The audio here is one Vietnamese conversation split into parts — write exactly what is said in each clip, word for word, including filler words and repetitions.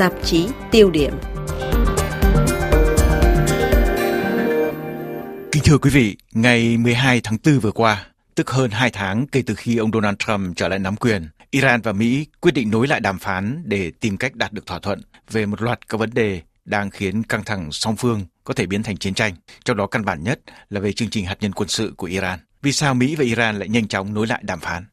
tạp chí Tiêu điểm. Kính thưa quý vị, ngày mười hai tháng tư vừa qua, tức hơn hai tháng kể từ khi ông Donald Trump trở lại nắm quyền, Iran và Mỹ quyết định nối lại đàm phán để tìm cách đạt được thỏa thuận về một loạt các vấn đề đang khiến căng thẳng song phương có thể biến thành chiến tranh, trong đó căn bản nhất là về chương trình hạt nhân quân sự của Iran. Vì sao Mỹ và Iran lại nhanh chóng nối lại đàm phán?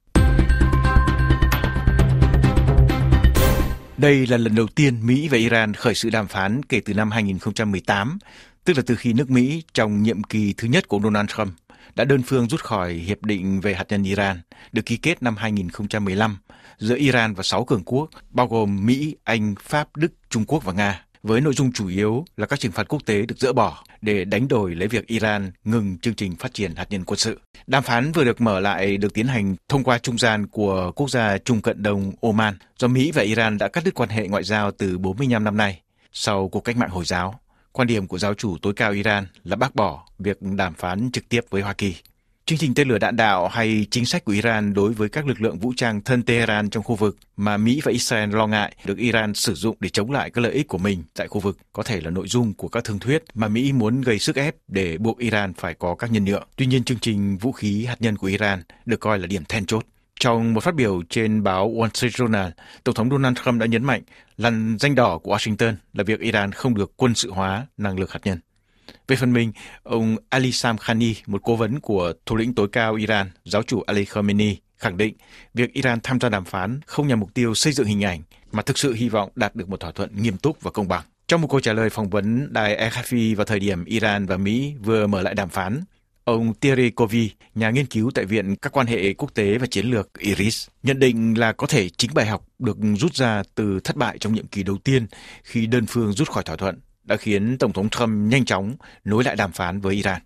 Đây là lần đầu tiên Mỹ và Iran khởi sự đàm phán kể từ năm hai nghìn không trăm mười tám, tức là từ khi nước Mỹ trong nhiệm kỳ thứ nhất của ông Donald Trump đã đơn phương rút khỏi Hiệp định về hạt nhân Iran, được ký kết năm hai nghìn không trăm mười lăm giữa Iran và sáu cường quốc, bao gồm Mỹ, Anh, Pháp, Đức, Trung Quốc và Nga, với nội dung chủ yếu là các trừng phạt quốc tế được dỡ bỏ để đánh đổi lấy việc Iran ngừng chương trình phát triển hạt nhân quân sự. Đàm phán vừa được mở lại được tiến hành thông qua trung gian của quốc gia Trung Cận Đông Oman, do Mỹ và Iran đã cắt đứt quan hệ ngoại giao từ bốn mươi lăm năm nay sau cuộc cách mạng Hồi giáo. Quan điểm của giáo chủ tối cao Iran là bác bỏ việc đàm phán trực tiếp với Hoa Kỳ. Chương trình tên lửa đạn đạo hay chính sách của Iran đối với các lực lượng vũ trang thân Tehran trong khu vực mà Mỹ và Israel lo ngại được Iran sử dụng để chống lại các lợi ích của mình tại khu vực có thể là nội dung của các thương thuyết mà Mỹ muốn gây sức ép để buộc Iran phải có các nhân nhượng. Tuy nhiên, chương trình vũ khí hạt nhân của Iran được coi là điểm then chốt. Trong một phát biểu trên báo Wall Street Journal, Tổng thống Donald Trump đã nhấn mạnh lằn ranh đỏ của Washington là việc Iran không được quân sự hóa năng lực hạt nhân. Về phần mình, ông Ali Samkhani, một cố vấn của thủ lĩnh tối cao Iran, giáo chủ Ali Khamenei, khẳng định việc Iran tham gia đàm phán không nhằm mục tiêu xây dựng hình ảnh, mà thực sự hy vọng đạt được một thỏa thuận nghiêm túc và công bằng. Trong một câu trả lời phỏng vấn đài R F I vào thời điểm Iran và Mỹ vừa mở lại đàm phán, ông Thierry Covey, nhà nghiên cứu tại Viện các quan hệ quốc tế và chiến lược I R I S, nhận định là có thể chính bài học được rút ra từ thất bại trong nhiệm kỳ đầu tiên khi đơn phương rút khỏi thỏa thuận đã khiến Tổng thống Trump nhanh chóng nối lại đàm phán với Iran.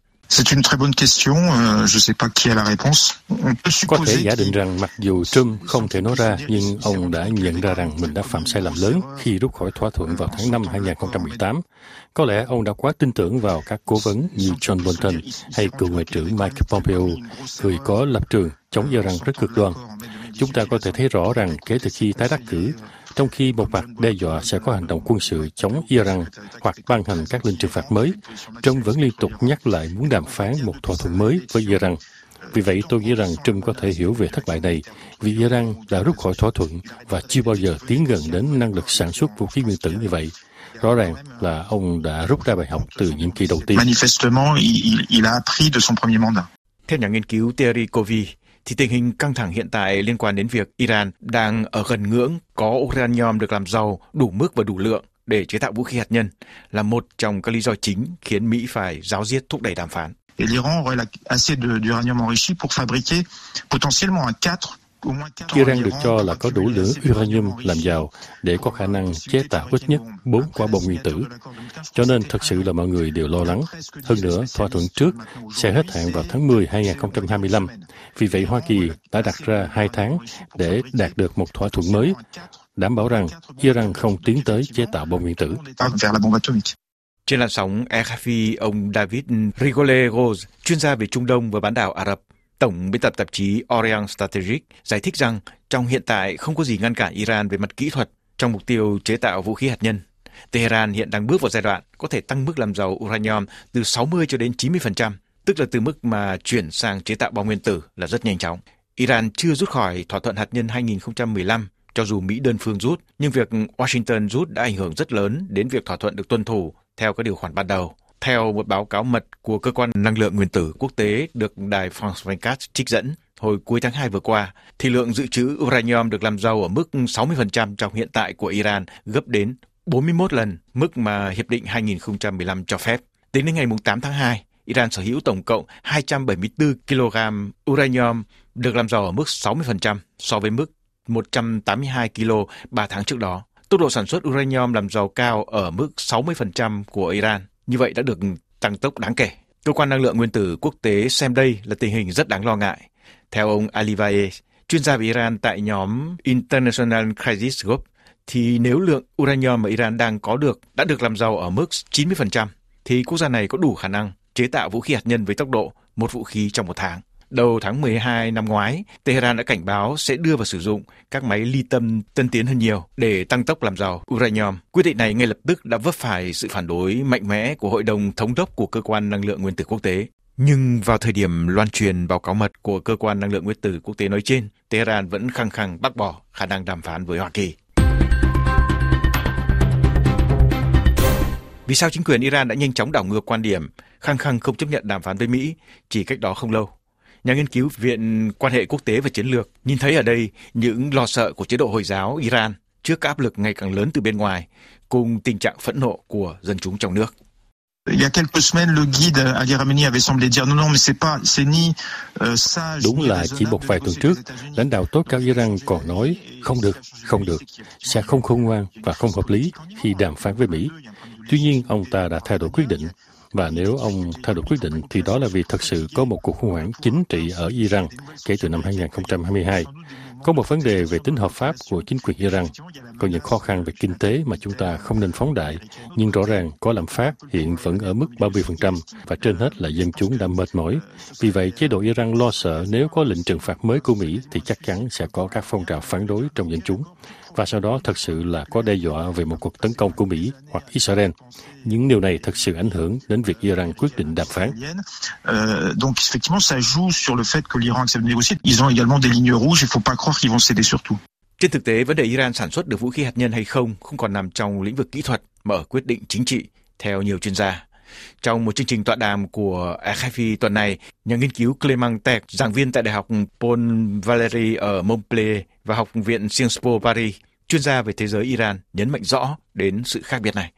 Có thể giả định rằng mặc dù Trump không thể nói ra, nhưng ông đã nhận ra rằng mình đã phạm sai lầm lớn khi rút khỏi thỏa thuận vào tháng năm hai nghìn không trăm mười tám. Có lẽ ông đã quá tin tưởng vào các cố vấn như John Bolton hay cựu Ngoại trưởng Mike Pompeo, người có lập trường chống Iran rất cực đoan. Chúng ta có thể thấy rõ rằng kể từ khi tái đắc cử, trong khi một mặt đe dọa sẽ có hành động quân sự chống Iran hoặc ban hành các lệnh trừng phạt mới, Trump vẫn liên tục nhắc lại muốn đàm phán một thỏa thuận mới với Iran. Vì vậy, tôi nghĩ rằng Trump có thể hiểu về thất bại này, vì Iran đã rút khỏi thỏa thuận và chưa bao giờ tiến gần đến năng lực sản xuất vũ khí nguyên tử như vậy. Rõ ràng là ông đã rút ra bài học từ nhiệm kỳ đầu tiên. Theo nhà nghiên cứu Thierry Covey, thì tình hình căng thẳng hiện tại liên quan đến việc Iran đang ở gần ngưỡng có uranium được làm giàu đủ mức và đủ lượng để chế tạo vũ khí hạt nhân là một trong các lý do chính khiến Mỹ phải ráo riết thúc đẩy đàm phán. Iran được cho là có đủ lượng uranium làm giàu để có khả năng chế tạo ít nhất bốn quả bom nguyên tử. Cho nên thật sự là mọi người đều lo lắng. Hơn nữa, thỏa thuận trước sẽ hết hạn vào tháng mười hai nghìn không trăm hai mươi lăm. Vì vậy, Hoa Kỳ đã đặt ra hai tháng để đạt được một thỏa thuận mới, đảm bảo rằng Iran không tiến tới chế tạo bom nguyên tử. Trên làn sóng R F I, ông David Rigole-Rose, chuyên gia về Trung Đông và bán đảo Ả Rập, tổng biên tập tạp chí Orient Strategic, giải thích rằng trong hiện tại không có gì ngăn cản Iran về mặt kỹ thuật trong mục tiêu chế tạo vũ khí hạt nhân. Tehran hiện đang bước vào giai đoạn có thể tăng mức làm giàu uranium từ sáu mươi cho đến chín mươi phần trăm, tức là từ mức mà chuyển sang chế tạo bom nguyên tử là rất nhanh chóng. Iran chưa rút khỏi thỏa thuận hạt nhân hai nghìn không trăm mười lăm, cho dù Mỹ đơn phương rút, nhưng việc Washington rút đã ảnh hưởng rất lớn đến việc thỏa thuận được tuân thủ theo các điều khoản ban đầu. Theo một báo cáo mật của Cơ quan Năng lượng Nguyên tử Quốc tế được đài France hai mươi bốn trích dẫn, hồi cuối tháng hai vừa qua, thì lượng dự trữ uranium được làm giàu ở mức sáu mươi phần trăm trong hiện tại của Iran gấp đến bốn mươi mốt lần mức mà Hiệp định hai nghìn không trăm mười lăm cho phép. Tính đến ngày tám tháng hai, Iran sở hữu tổng cộng hai trăm bảy mươi tư ki lô gam uranium được làm giàu ở mức sáu mươi phần trăm so với mức một trăm tám mươi hai ki lô ba tháng trước đó. Tốc độ sản xuất uranium làm giàu cao ở mức sáu mươi phần trăm của Iran, như vậy đã được tăng tốc đáng kể. Cơ quan Năng lượng Nguyên tử Quốc tế xem đây là tình hình rất đáng lo ngại. Theo ông Ali Vaez, chuyên gia về Iran tại nhóm International Crisis Group, thì nếu lượng uranium mà Iran đang có được đã được làm giàu ở mức chín mươi phần trăm, thì quốc gia này có đủ khả năng chế tạo vũ khí hạt nhân với tốc độ một vũ khí trong một tháng. Đầu tháng mười hai năm ngoái, Tehran đã cảnh báo sẽ đưa vào sử dụng các máy ly tâm tân tiến hơn nhiều để tăng tốc làm giàu uranium. Quyết định này ngay lập tức đã vấp phải sự phản đối mạnh mẽ của Hội đồng Thống đốc của Cơ quan Năng lượng Nguyên tử Quốc tế. Nhưng vào thời điểm loan truyền báo cáo mật của Cơ quan Năng lượng Nguyên tử Quốc tế nói trên, Tehran vẫn khăng khăng bác bỏ khả năng đàm phán với Hoa Kỳ. Vì sao chính quyền Iran đã nhanh chóng đảo ngược quan điểm, khăng khăng không chấp nhận đàm phán với Mỹ chỉ cách đó không lâu? Nhà nghiên cứu Viện Quan hệ Quốc tế và Chiến lược nhìn thấy ở đây những lo sợ của chế độ Hồi giáo Iran trước các áp lực ngày càng lớn từ bên ngoài, cùng tình trạng phẫn nộ của dân chúng trong nước. Đúng là chỉ một vài tuần trước, lãnh đạo tối cao Iran còn nói không được, không được, sẽ không khôn ngoan và không hợp lý khi đàm phán với Mỹ. Tuy nhiên, ông ta đã thay đổi quyết định. Và nếu ông thay đổi quyết định thì đó là vì thật sự có một cuộc khủng hoảng chính trị ở Iran kể từ năm hai không hai hai. Có một vấn đề về tính hợp pháp của chính quyền Iran, có những khó khăn về kinh tế mà chúng ta không nên phóng đại, nhưng rõ ràng có lạm phát hiện vẫn ở mức ba mươi phần trăm và trên hết là dân chúng đã mệt mỏi. Vì vậy, chế độ Iran lo sợ nếu có lệnh trừng phạt mới của Mỹ thì chắc chắn sẽ có các phong trào phản đối trong dân chúng. Và sau đó thật sự là có đe dọa về một cuộc tấn công của Mỹ hoặc Israel. Những điều này thật sự ảnh hưởng đến việc Iran quyết định đàm phán. Donc effectivement, ça joue sur le fait que l'Iran accepte de négocier. Ils ont également des lignes rouges. Il faut pas croire qu'ils vont céder sur tout. Trên thực tế, vấn đề Iran sản xuất được vũ khí hạt nhân hay không không còn nằm trong lĩnh vực kỹ thuật mà ở quyết định chính trị, theo nhiều chuyên gia. Trong một chương trình tọa đàm của a ép pê tuần này, nhà nghiên cứu Clément Tech, giảng viên tại Đại học Paul Valéry ở Montpellier và Học viện Sciences Po Paris, chuyên gia về thế giới Iran, nhấn mạnh rõ đến sự khác biệt này.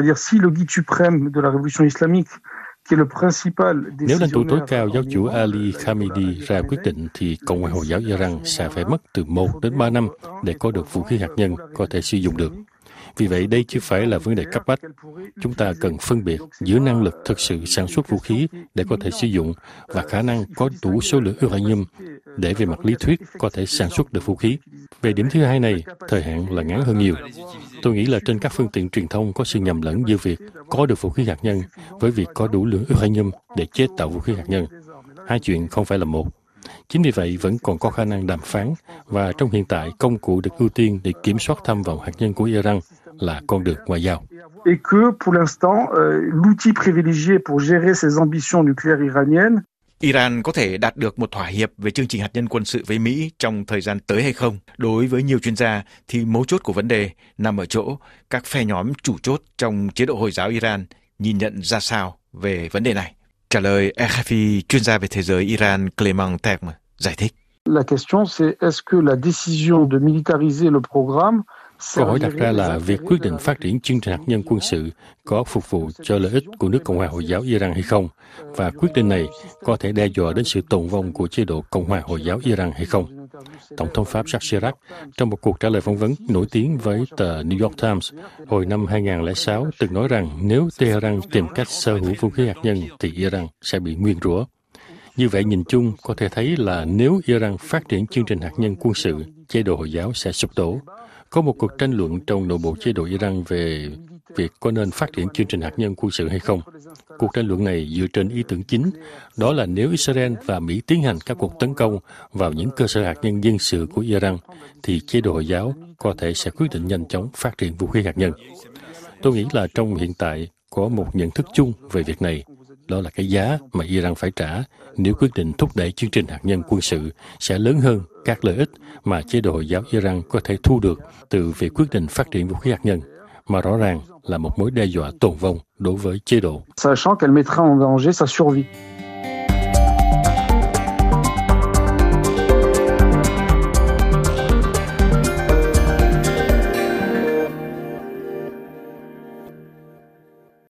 Nếu lãnh tụ tối cao giáo chủ Ali Khamenei ra quyết định thì Cộng hòa Hồi giáo Iran sẽ phải mất từ một đến ba năm để có được vũ khí hạt nhân có thể sử dụng được. Vì vậy, đây chưa phải là vấn đề cấp bách. Chúng ta cần phân biệt giữa năng lực thực sự sản xuất vũ khí để có thể sử dụng và khả năng có đủ số lượng uranium để về mặt lý thuyết có thể sản xuất được vũ khí. Về điểm thứ hai này, thời hạn là ngắn hơn nhiều. Tôi nghĩ là trên các phương tiện truyền thông có sự nhầm lẫn giữa việc có được vũ khí hạt nhân với việc có đủ lượng uranium để chế tạo vũ khí hạt nhân. Hai chuyện không phải là một. Chính vì vậy vẫn còn có khả năng đàm phán và trong hiện tại công cụ được ưu tiên để kiểm soát tham vọng hạt nhân của Iran là con đường ngoại giao. Et que pour l'instant, l'outil privilégié pour gérer ses ambitions nucléaires iraniennes. Iran có thể đạt được một thỏa hiệp về chương trình hạt nhân quân sự với Mỹ trong thời gian tới hay không? Đối với nhiều chuyên gia thì mấu chốt của vấn đề nằm ở chỗ các phe nhóm chủ chốt trong chế độ Hồi giáo Iran nhìn nhận ra sao về vấn đề này. Trả lời a ép pê, chuyên gia về thế giới Iran Clément Tech giải thích. La question c'est est-ce que la décision de militariser le programme. Câu hỏi đặt ra là việc quyết định phát triển chương trình hạt nhân quân sự có phục vụ cho lợi ích của nước Cộng hòa Hồi giáo Iran hay không, và quyết định này có thể đe dọa đến sự tồn vong của chế độ Cộng hòa Hồi giáo Iran hay không. Tổng thống Pháp Jacques Chirac, trong một cuộc trả lời phỏng vấn nổi tiếng với tờ New York Times hồi năm hai không không sáu, từng nói rằng nếu Tehran tìm cách sở hữu vũ khí hạt nhân thì Iran sẽ bị nguyền rủa. Như vậy, nhìn chung có thể thấy là nếu Iran phát triển chương trình hạt nhân quân sự, chế độ Hồi giáo sẽ sụp đổ. Có một cuộc tranh luận trong nội bộ chế độ Iran về việc có nên phát triển chương trình hạt nhân quân sự hay không. Cuộc tranh luận này dựa trên ý tưởng chính, đó là nếu Israel và Mỹ tiến hành các cuộc tấn công vào những cơ sở hạt nhân dân sự của Iran, thì chế độ Hồi giáo có thể sẽ quyết định nhanh chóng phát triển vũ khí hạt nhân. Tôi nghĩ là trong hiện tại có một nhận thức chung về việc này, đó là cái giá mà Iran phải trả nếu quyết định thúc đẩy chương trình hạt nhân quân sự sẽ lớn hơn các lợi ích mà chế độ Hồi giáo Iran có thể thu được từ việc quyết định phát triển vũ khí hạt nhân, mà rõ ràng là một mối đe dọa tồn vong đối với chế độ. Sachant qu'elle mettra en danger sa survie.